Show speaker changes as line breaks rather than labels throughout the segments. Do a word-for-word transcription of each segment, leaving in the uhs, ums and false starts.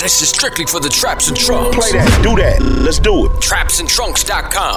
This is strictly for the Traps and Trunks.
Play that, do that, let's do it.
traps and trunks dot com.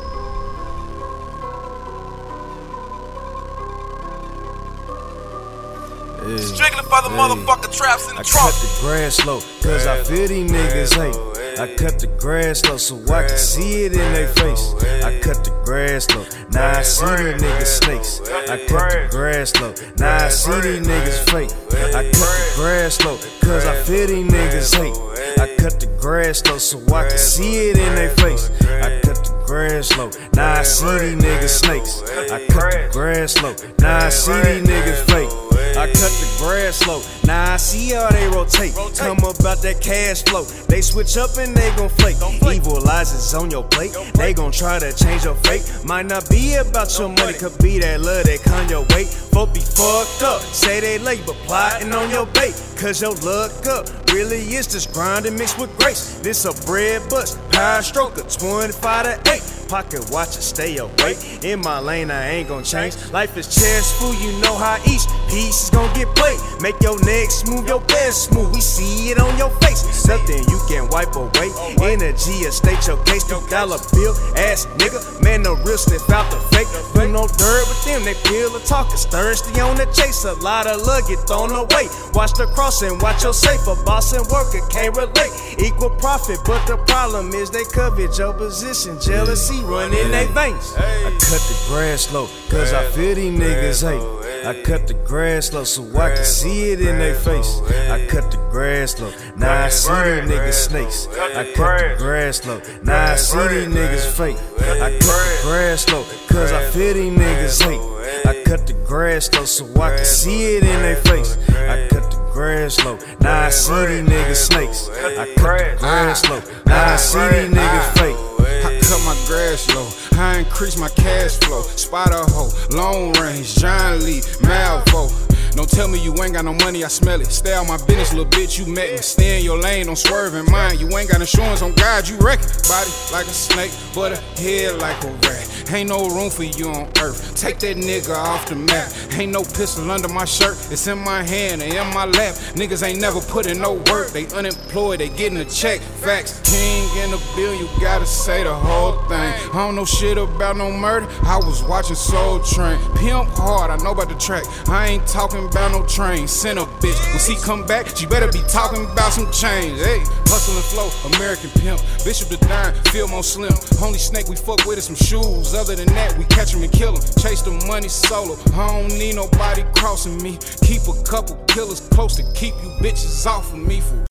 Hey,
Strictly for the
hey.
motherfucking traps and the
I
trunks.
cut the grass low, cause I feel these niggas hate. I cut the grass low so I can see it in their face. I cut the grass low, now I see these niggas snakes. I cut the grass low, now I see these niggas fake. I cut the grass low, cause I feel these niggas hate. I cut the grass low so I can see it in their face. I cut the grass low, now I see these niggas snakes. I cut the grass low, now I see these niggas fake. I cut the grass low, now I see how they rotate. Come about that cash flow, they switch up and they gon' flake. Equalizers on your plate, they gon' try to change your fate. Might not be about your money, could be that love that come your way. Folk be fucked up, say they late but plotting on your bait. Cause your luck up really is just grinding mixed with grace. This a bread bust, power stroke of twenty-five to eight. Pocket watch it, stay awake. In my lane, I ain't gon' change. Life is chess fool, you know how each piece is gon' get played. Make your neck smooth, your bed smooth. We see it on your face. Nothing you can wipe away. Energy or state your case. Two dollar bill, ass nigga. Man, no real sniff out the fake. Do no dirt with them, they feel the talk is thirsty on the chase. A lot of love get thrown away. Watch the crossing, watch your safe. A boss and worker can't relate. Equal profit, but the problem is they covet your position. Jealousy run in their veins. I cut the grass low, cause I feel these niggas hate. I cut the grass low so I can see it in their face. I cut the grass low, now I see these niggas snakes. I cut the grass low, now I see these niggas fake. I cut the grass low, cause I feel these niggas hate. I cut the grass low so I can see it in their face. I cut the grass low, now I see these niggas snakes. I cut the grass low, now I see these niggas fake.
I cut my grass low, I increase my cash flow. Spider hoe, long range, John Lee, Malvo. Don't tell me you ain't got no money, I smell it. Stay out my business, little bitch, you met me. Stay in your lane, don't swerve in mine. You ain't got insurance on God, you reckon. Body like a snake, but a head like a rat. Ain't no room for you on earth. Take that nigga off the map. Ain't no pistol under my shirt. It's in my hand and in my lap. Niggas ain't never put in no work. They unemployed, they getting a check. Facts, king in the bill, you gotta say the whole thing. I don't know shit about no murder. I was watching Soul Train. Pimp hard, I know about the track. I ain't talking about no train. Send a bitch. When she come back, she better be talking about some change. Hey, hustle and flow, American pimp. Bishop the dime, feel more slim. Only snake we fuck with is some shoes. Other than that, we catch him and kill him. Chase the money solo. I don't need nobody crossing me. Keep a couple killers close to keep you bitches off of me, fool.